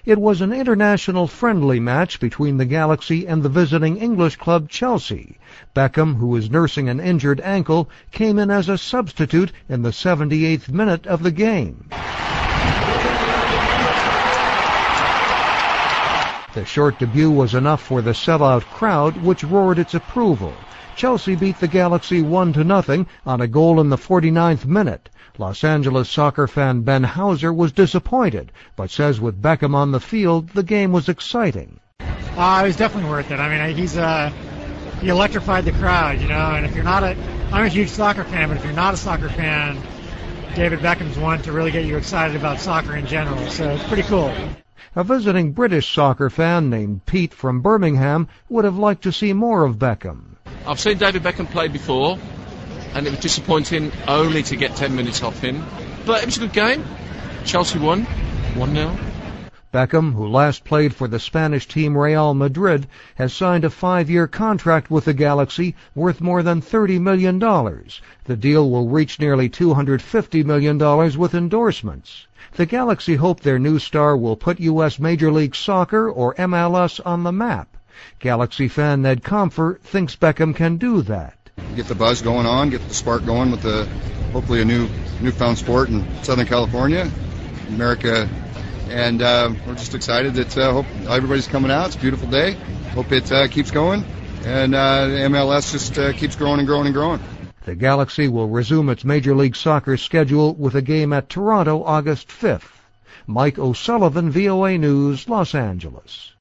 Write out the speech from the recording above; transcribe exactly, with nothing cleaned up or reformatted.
It was an international friendly match between the Galaxy and the visiting English club Chelsea. Beckham, who was nursing an injured ankle, came in as a substitute in the seventy-eighth minute of the game. The short debut was enough for the sellout crowd, which roared its approval. Chelsea beat the Galaxy one to nothing on a goal in the forty-ninth minute. Los Angeles soccer fan Ben Hauser was disappointed, but says with Beckham on the field, the game was exciting. Uh, it was definitely worth it. I mean, he's uh, he electrified the crowd, you know. And if you're not a, I'm a huge soccer fan, but if you're not a soccer fan, David Beckham's one to really get you excited about soccer in general. So it's pretty cool. A visiting British soccer fan named Pete from Birmingham would have liked to see more of Beckham. I've seen David Beckham play before, and it was disappointing only to get ten minutes off him. But it was a good game. Chelsea won, one nil. Beckham, who last played for the Spanish team Real Madrid, has signed a five-year contract with the Galaxy worth more than thirty million dollars. The deal will reach nearly two hundred fifty million dollars with endorsements. The Galaxy hope their new star will put U S Major League Soccer, or M L S, on the map. Galaxy fan Ned Comfer thinks Beckham can do that. Get the buzz going on, get the spark going with the hopefully a new newfound sport in Southern California, America, and uh, we're just excited that uh, hope everybody's coming out. It's a beautiful day. Hope it uh, keeps going, and uh, M L S just uh, keeps growing and growing and growing. The Galaxy will resume its Major League Soccer schedule with a game at Toronto August fifth. Mike O'Sullivan, V O A News, Los Angeles.